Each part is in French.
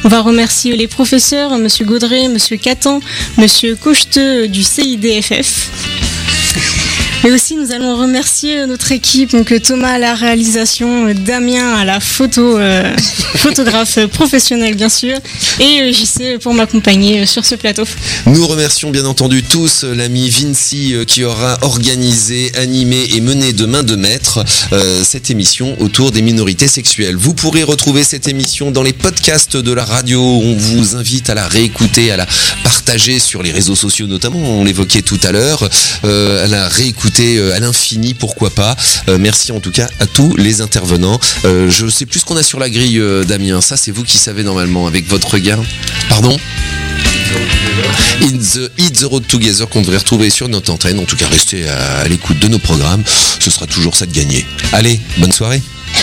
On va remercier les professeurs, Monsieur Gaudret, Monsieur Catan, Monsieur Cocheteux du CIDFF. Mais aussi, nous allons remercier notre équipe, donc Thomas à la réalisation, Damien à la photo, photographe professionnel bien sûr, et JC pour m'accompagner sur ce plateau. Nous remercions bien entendu tous l'ami Vinci qui aura organisé, animé et mené de main de maître cette émission autour des minorités sexuelles. Vous pourrez retrouver cette émission dans les podcasts de la radio. On vous invite à la réécouter, à la partager sur les réseaux sociaux notamment, on l'évoquait tout à l'heure, à la réécouter à l'infini, pourquoi pas. Merci en tout cas à tous les intervenants. Je sais plus ce qu'on a sur la grille, Damien. Ça, c'est vous qui savez normalement avec votre regard. Pardon ? It's the Road Together qu'on devrait retrouver sur notre antenne. En tout cas, restez à l'écoute de nos programmes. Ce sera toujours ça de gagner. Allez, bonne soirée.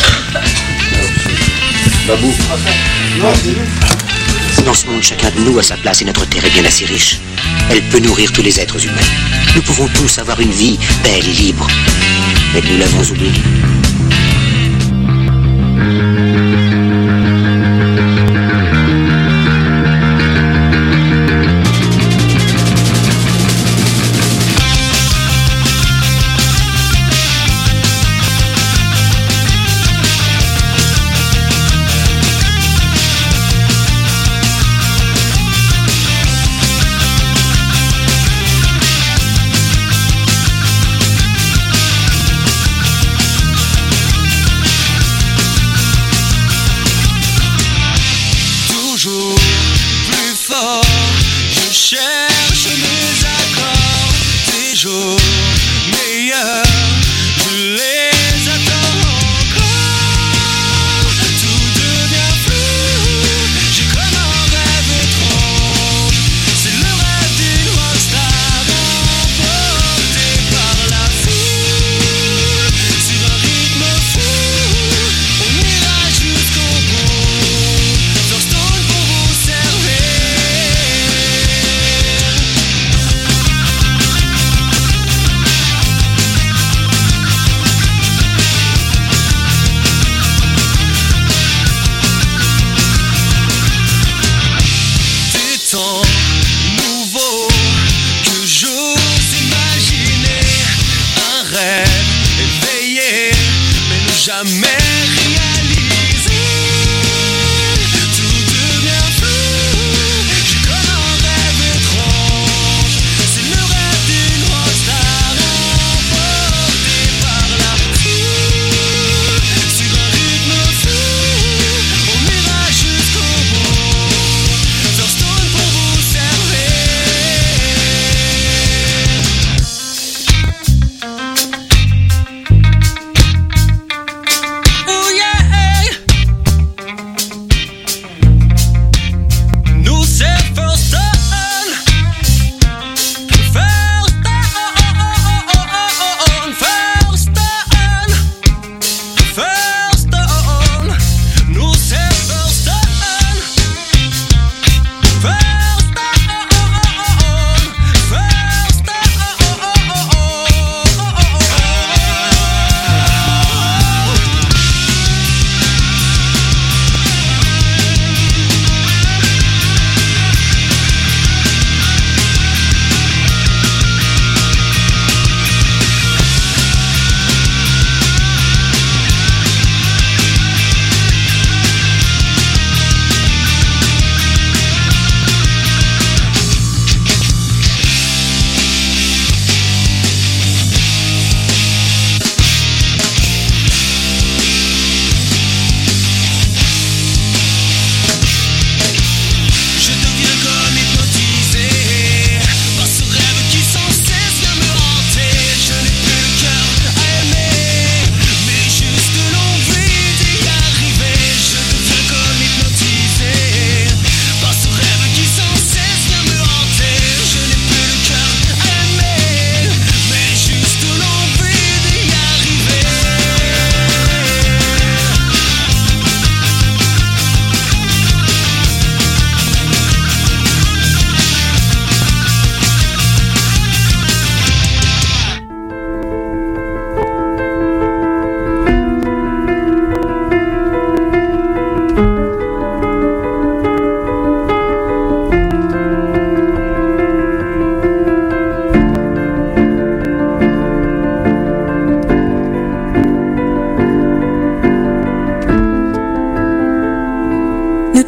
Dans ce monde, chacun de nous a sa place et notre terre est bien assez riche. Elle peut nourrir tous les êtres humains. Nous pouvons tous avoir une vie belle et libre. Mais nous l'avons oublié.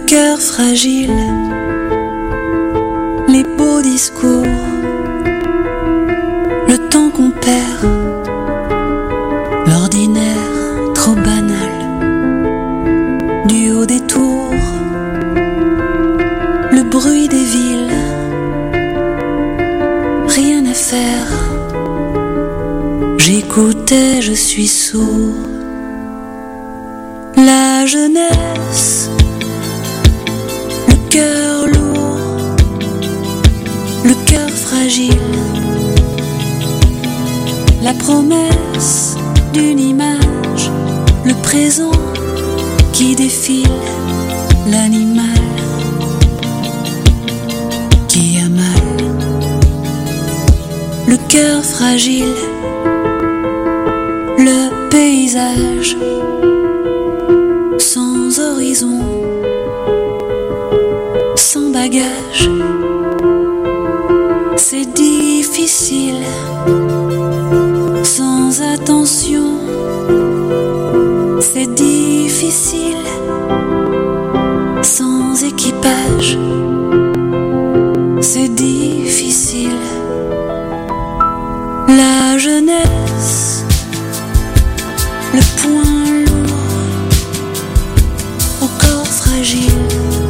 cœur fragile, les beaux discours, le temps qu'on perd, l'ordinaire trop banal, du haut des tours, le bruit des villes, rien à faire, j'écoutais, je suis sourd. La jeunesse, le cœur lourd, le cœur fragile, la promesse d'une image, le présent qui défile, l'animal qui a mal, le cœur fragile, le paysage sans horizon, sans bagage, c'est difficile, sans attention, c'est difficile, sans équipage, c'est difficile, la jeunesse, le point lourd, au corps fragile,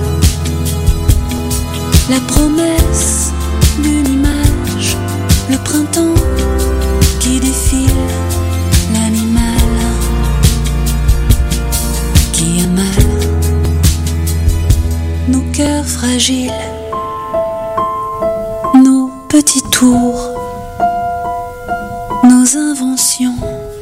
la promesse d'une image, le printemps qui défile, l'animal qui a mal, nos cœurs fragiles, nos petits tours, nos inventions.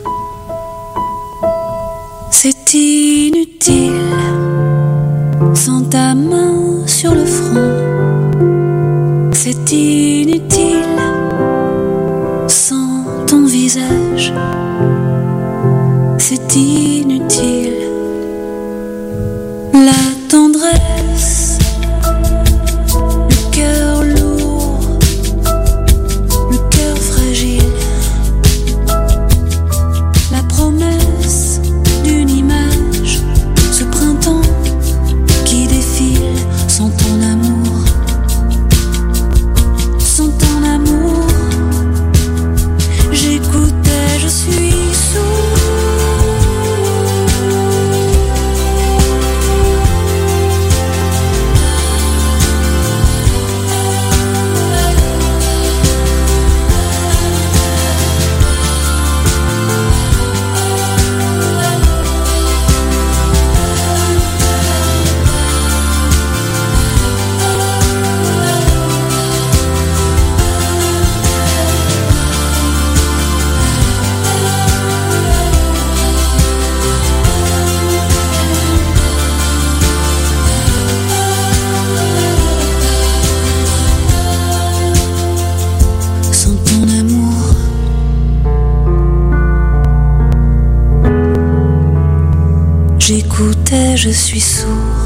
C'est inutile, sans ta main sur le front. C'est inutile, sans ton visage. C'est inutile, la tendresse, le cœur lourd, le cœur fragile, la promesse d'une image, ce printemps qui défile, sans ton amour, sans ton amour, j'écoutais, je suis sourd. Sans ton amour, j'écoutais, je suis sourd.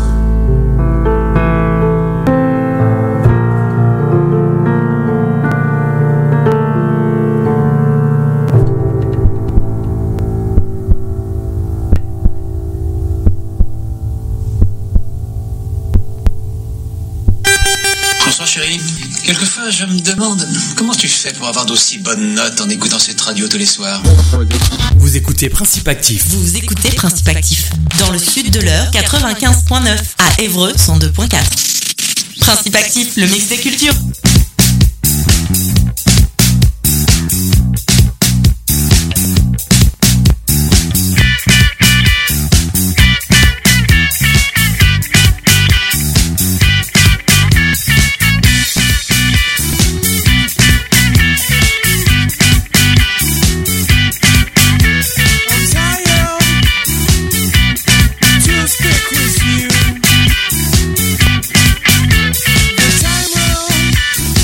Bonsoir chérie. Quelquefois je me demande comment tu fais pour avoir d'aussi bonnes notes en écoutant cette radio tous les soirs. Vous écoutez Principe Actif. Vous écoutez Principe Actif. Dans le sud de l'heure, 95.9. À Évreux, 102.4. Principe Actif, le mix des cultures. The time will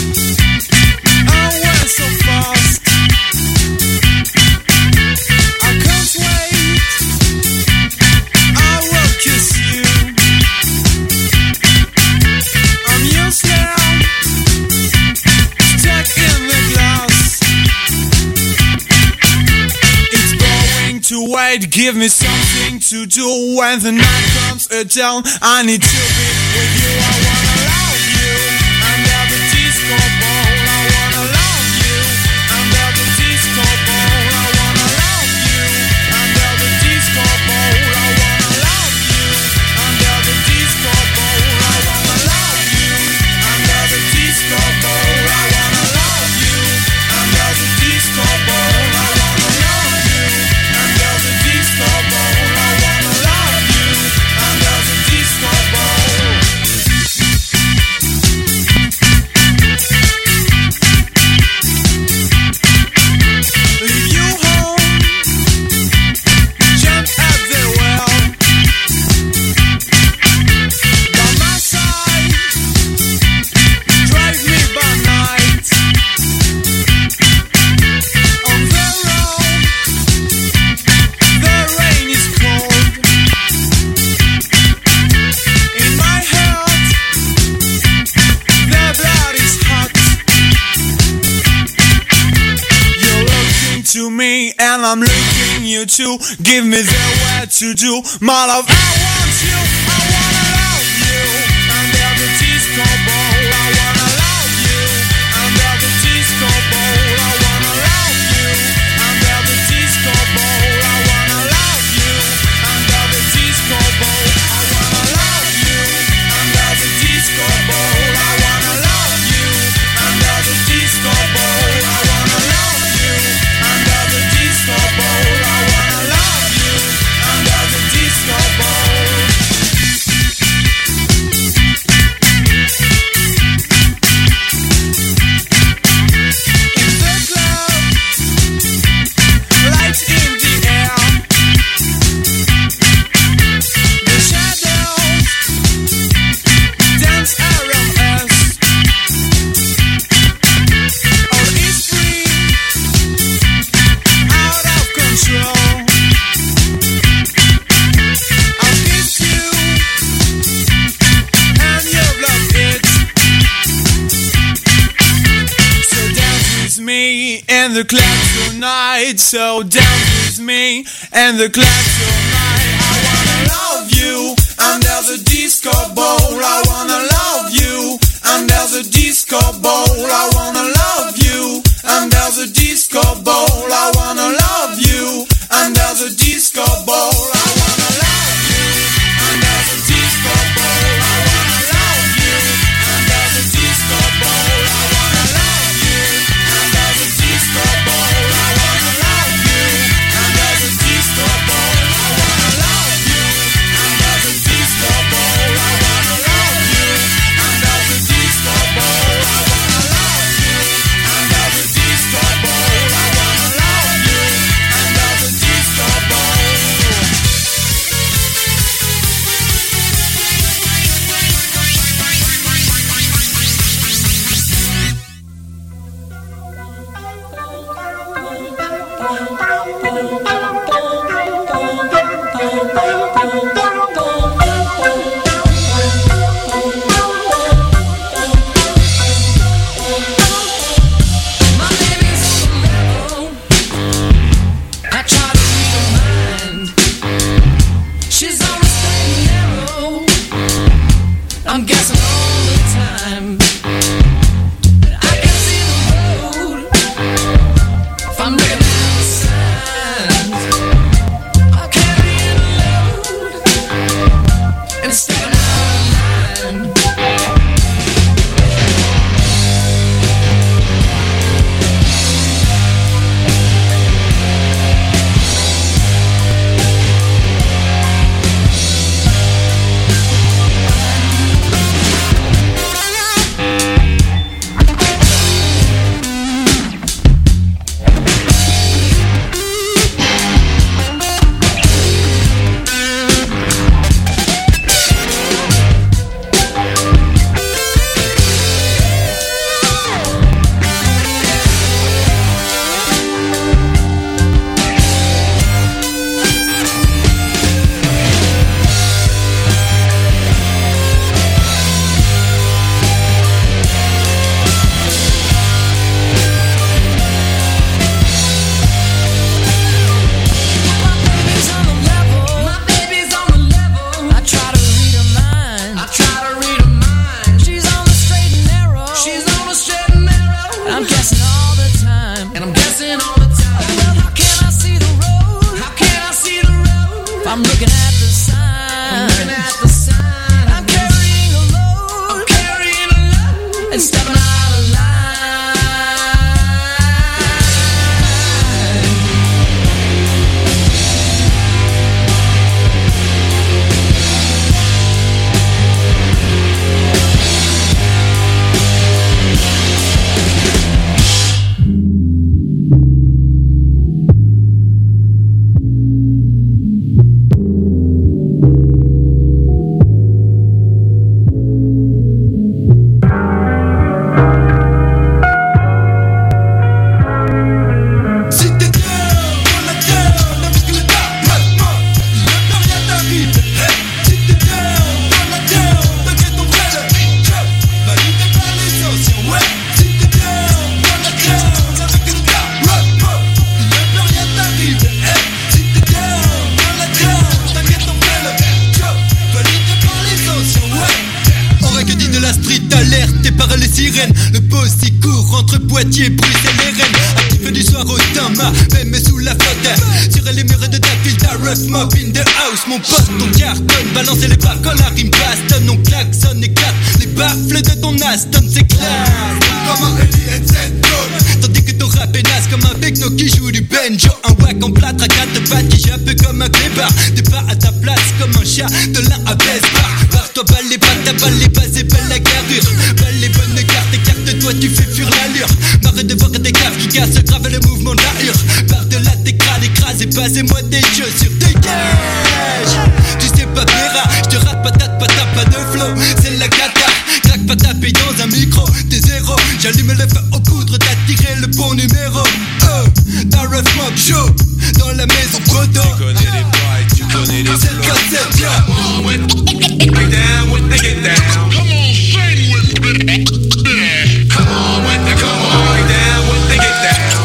wait, give me something to do when the night comes down. I need to be with you, I wanna love you under the disco ball. I wanna love you under the disco ball. I wanna love you under the disco ball. I wanna love you under the disco ball. I wanna love you under the disco ball. I wanna love you under the disco ball. I wanna love you under the disco ball. I wanna love you under the disco ball. Leave you home, jump at the well. By my side, drive me by night. On the road, the rain is cold. In my heart, the blood is hot. You're looking to me and I'm looking you too. Give me the way to do my love. I want you, I wanna love you under the disco ball. I wanna love you under the disco ball. I wanna love you under the disco ball. I wanna love you under the disco ball. I wanna love you under the disco ball. I wanna love you under the disco ball. I wanna love you under the disco ball. I wanna love you under the disco ball. In the club, lights in the air, the shadows dance around us. All is free, out of control. I'll kiss you, and you'll love it. So dance with me in the club tonight. So dance with me in the club tonight. I wanna love you under the disco ball. I wanna love you under the disco ball. I wanna love you under the disco ball. I wanna love you under the disco ball. I wanna love you under the disco ball. I wanna love you under the disco ball. I wanna love you under the disco ball. I wanna love you under the disco ball. I wanna love you under the disco ball. I wanna love you under the disco ball. I wanna love you under the disco ball. I wanna love you under the disco ball. My baby's on the level. I try to read her mind. She's always staying narrow. I'm guessing all the time. I can see the road if I'm looking at the signs. I'm carrying a load and sticking out of line. alertés par les sirènes. Le boss il court entre Poitiers, Bruxelles et Rennes. Actif du soir au Tama, même sous la flotte. Sur les murs de ta ville, ta rough mob in the house. Mon pote, ton cartonne, balancer les barres quand la rime bastonne. On klaxonne, éclate les baffles de ton Aston, c'est classe. Comme un Ellie et Z-Code. Tandis que ton rap est naze comme un Becno qui joue du banjo. Un wack en plâtre à 4 pattes qui jappe comme un clébard. T'es pas à ta place comme un chat de l'un à Besbar. Barre-toi, balle les pattes, ta balle les bases et belle la carrure. Balle les bonnes cartes, écarte-toi, tu fais fuir l'allure. Marre de voir des caves qui cassent grave le mouvement de la hure. Barre de là, tes crânes écrasés, passez-moi des chaussures, dégage. Tu sais pas, Béra, j'te rate patate, pas de flow. C'est la cata, craque pas taper dans un micro. T'es zéro, j'allume le feu aux poudres, t'as tiré le bon numéro. Ta rough mob show, dans la maison proto. Tu connais les bails, tu connais les flows. C'est le concept, yeah. Come on with get down, with the get down. Come on, sing with me. Come on with the, come on, get down, with the get down.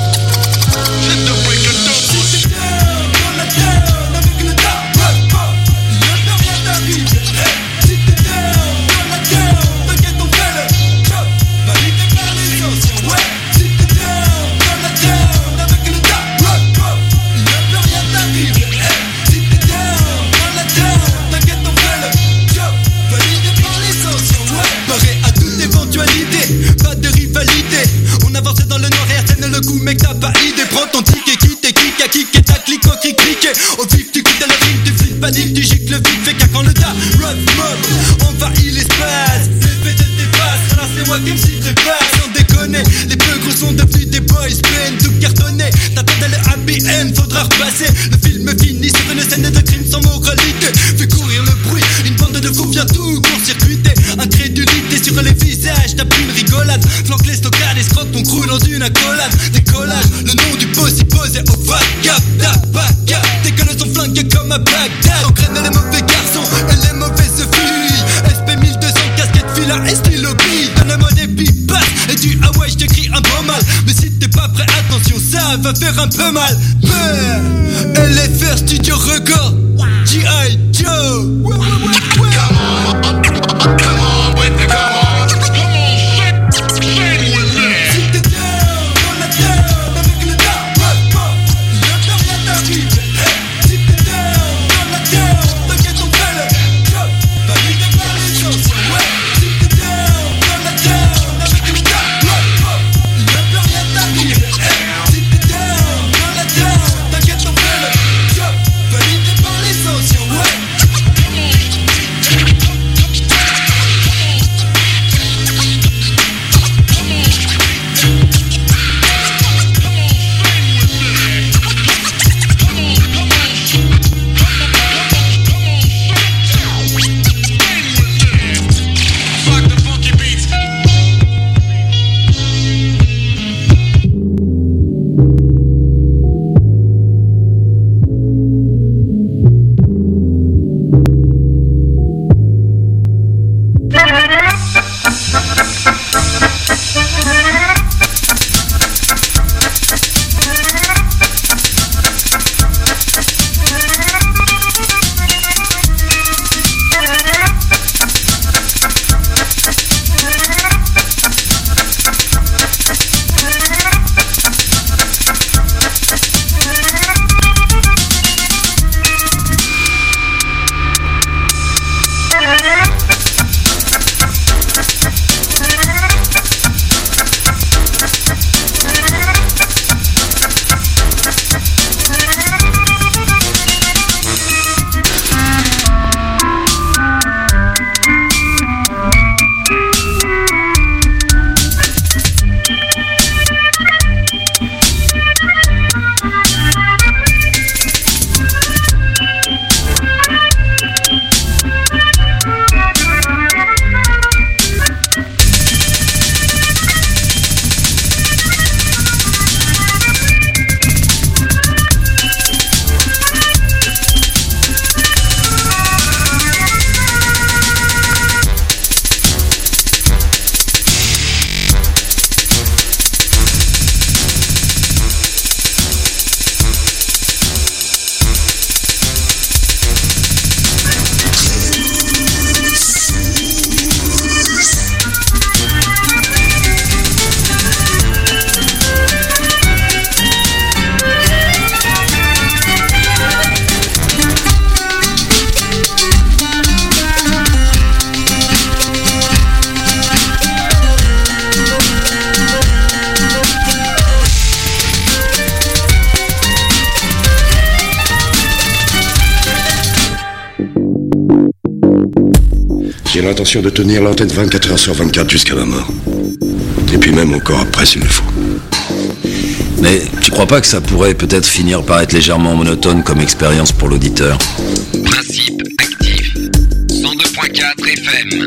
Let the breaker know. Sit down, dans la down, avec le down, rough mob. Ne peut rien t'arriver. Sit down, dans la down, t'inquiète on fait le job. Validé par les anciens, ouais. Sit down, dans la down, avec le down, rough mob. Ne peut rien t'arriver. Sit down, dans la down, t'inquiète on fait le job. Validé par les anciens, ouais. Paré à toute éventualité, pas de rivalité. On avance dans le noir et scène le coup, mec t'as pas idée. Prends ton ticket, quitte et kick à kick ta clique au cric cliqué. Au vif tu quittes le ring, tu flippes panique, tu gicles vite. Fais qu'à quand le tas, rough mob envahit l'espace. Les bêtes dépassent, là c'est moi qui me citerai pas. Sans déconner, les peu gros sont devenus des boys band. Tout cartonné, t'attendais le happy end, faudra repasser. Le film finit sur une scène de crime sans moralité. Fais courir le bruit, une bande de fous vient tout court-circuiter. Incrédulité sur les visages, t'as plus une rigolade. Flanque les stockades, escroque ton crew dans une accolade. Décollage, le nom du boss y posé au vodka. T'as pas capté que le son flingue comme à Bagdad. Engraine les mauvais garçons et les mauvaises filles. SP 1200, casquette fila et stylo bille. Donne-moi des pipes et du Hawaii, je t'écris un beau mal. Mais si t'es pas prêt, attention, ça va faire un peu mal. LFR Studio Record, G.I. Joe. Come on with the come on. Come on, sing with me. Si t'es down, dans la down, avec le down, rough mob, ne peut rien t'arriver. Si t'es down, dans la down, t'inquiète on fait le job. Validé par les anciens, ouais. Si t'es down, dans la down, avec le down, rough mob, ne peut rien t'arriver. Si t'es down, dans la down, t'inquiète on fait le job. Validé par les anciens, ouais. J'ai l'intention de tenir l'antenne 24 heures sur 24 jusqu'à ma mort. Et puis même encore après s'il le faut. Mais tu crois pas que ça pourrait peut-être finir par être légèrement monotone comme expérience pour l'auditeur? Principe actif. 102.4 FM.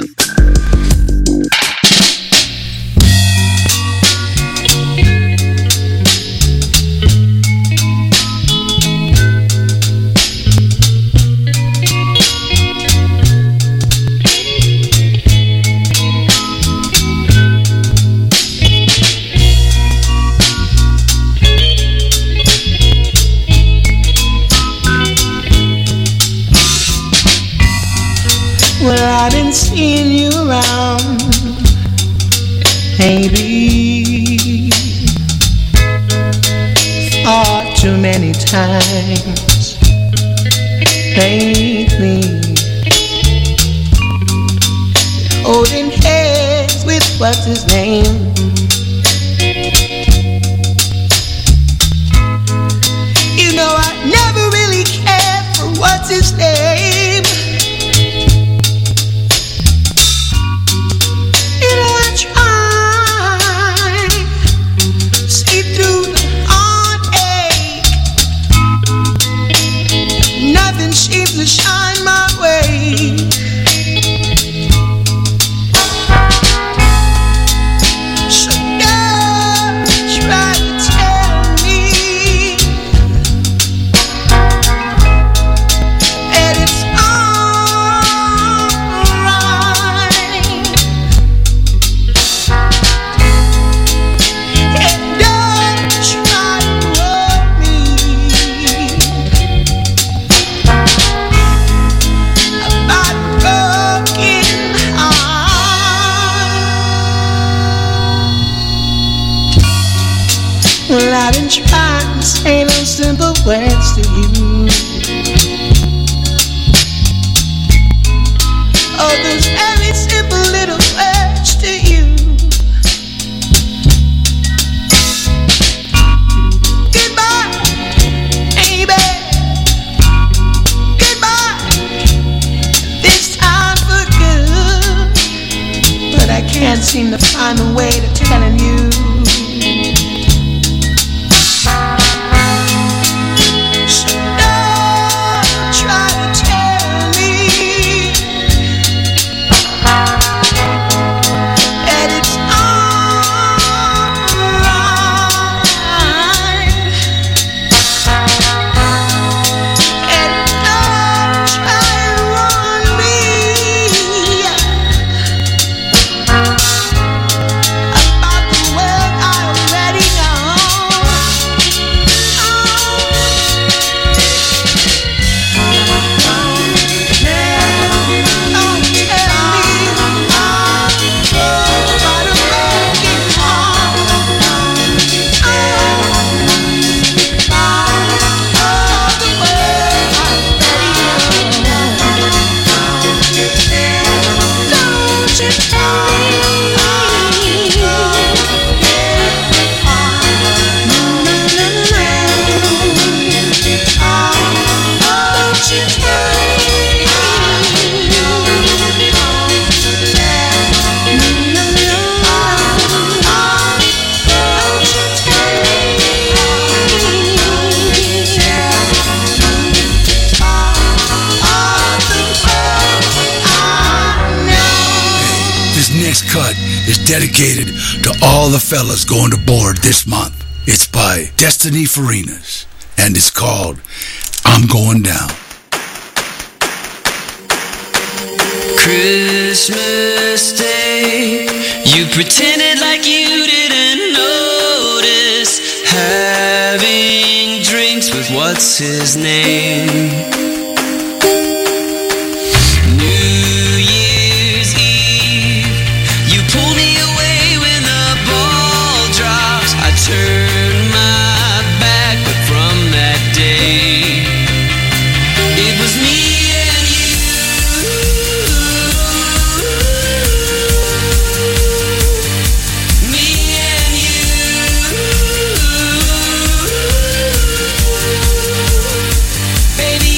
Well, I've been seeing you around, maybe far too many times lately, holding hands with what's his name. You know I never really cared for what's his name. Seems to shine my way. So don't try to tell me that it's alright. And don't try to hold me about broken heart. Well, I've been trying to say those simple words to you. Oh, those very simple little words to you. Goodbye, baby. Goodbye. This time for good. But I can't seem to find a way to telling you. So don't try to tell me that it's alright. And don't try to warn me about the world I already know. Don't tell me about a broken heart. Of the world I already know. Don't you tell This next cut is dedicated to all the fellas going to board this month. It's by Destiny Farinas, and it's called I'm Going Down. Christmas Day, you pretended like you didn't notice having drinks with what's his name. New Year's Eve, you pulled me away when the ball drops. I turned my back, but from that day, it was me and you. Me and you. Baby,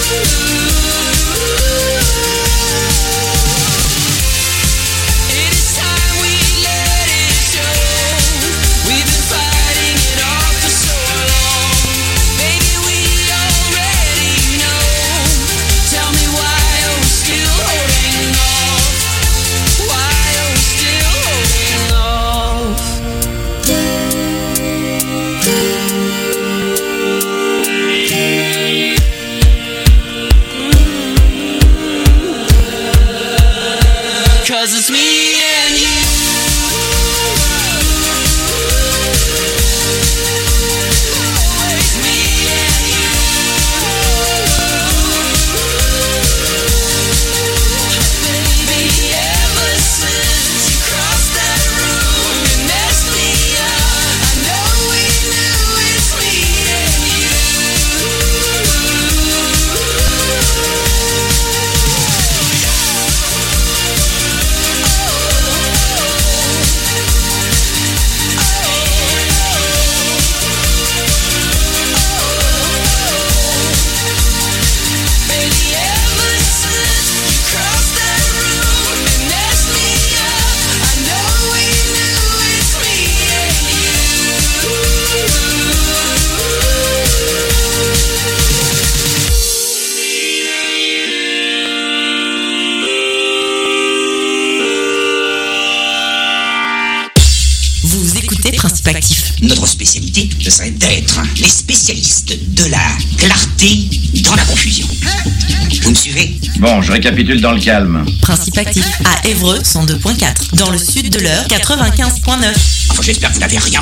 'Cause it's me and you. Always me and you. Baby, ever since you crossed that room and messed me up, I know we knew it's me and you. Baby, ever since you crossed that room and messed me up, I know we knew it's me and Vous écoutez Principe Actif. Notre spécialité, ce serait d'être les spécialistes de la clarté dans la confusion. Vous me suivez? Bon, je récapitule dans le calme. Principe Actif à Évreux 102.4. Dans le sud de l'Eure 95.9. Enfin, j'espère que vous n'avez rien